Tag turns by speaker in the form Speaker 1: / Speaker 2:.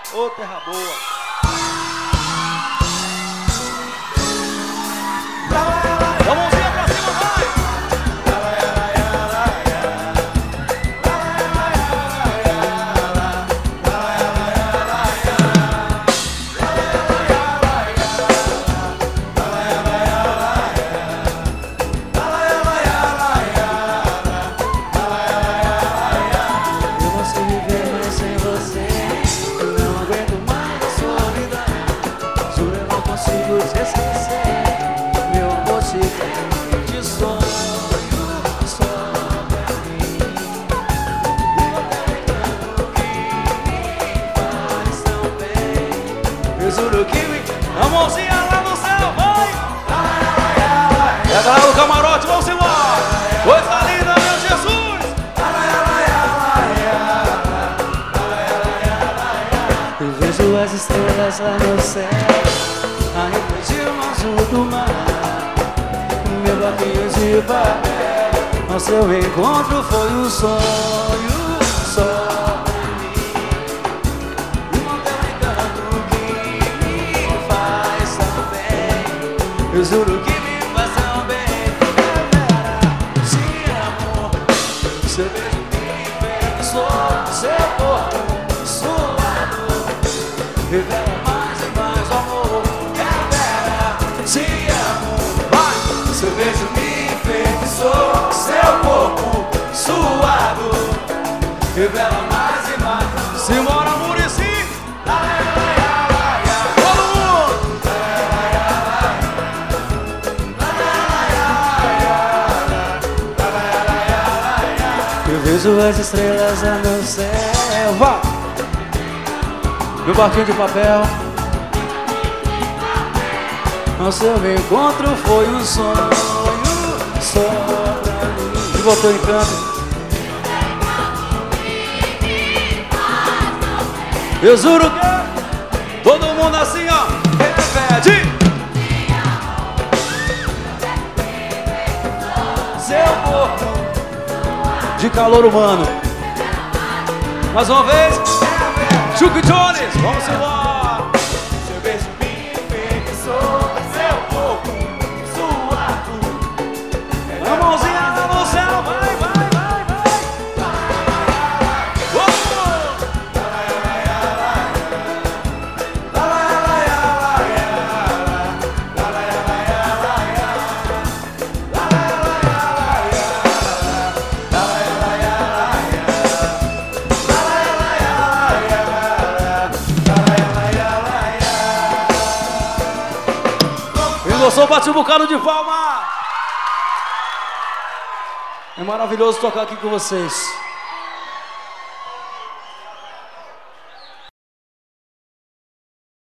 Speaker 1: Ô, terra boa. Mãozinha pra cima, vai!
Speaker 2: Eu não sei viver mais sem você. Eu não aguento mais a solidão. Juro, eu não consigo te esquecer. Meu amor se tem de sonho só pra mim. Faz tão bem. Eu juro que me...
Speaker 1: A mãozinha lá no céu, vai! É a galera do camarote, vamos embora! Coisa linda, meu Jesus!
Speaker 2: Eu vejo as estrelas lá no céu, a refletir no azul do mar. Meu barquinho de papel, nosso encontro foi um sonho só pra mim. Um hotel encanto que me faz tão bem. Eu juro que me faz tão bem. Te amo, seu beijo me enfeitiçou, seu corpo suado revela mais e mais amor. Revela, te amo, vai. Seu beijo me enfeitiçou, seu corpo suado revela mais e mais.
Speaker 1: Simbora, Muricy! Todo mundo!
Speaker 2: Eu vejo as estrelas lá no céu, vai. Meu barquinho de papel, nosso encontro foi um sonho só pra mim. E botou em canto.
Speaker 1: Eu juro que todo mundo assim, ó, repete!
Speaker 2: Seu corpo
Speaker 1: De calor humano. Mais uma vez, Chuck Jones, vamos embora!
Speaker 2: seu beijo me enfeitiçou, seu corpo suado.
Speaker 1: A mãozinha lá no céu, vai, vai, vai, vai! Vamos! Quem gostou, bate um bocado de palma!
Speaker 2: É maravilhoso tocar aqui com vocês.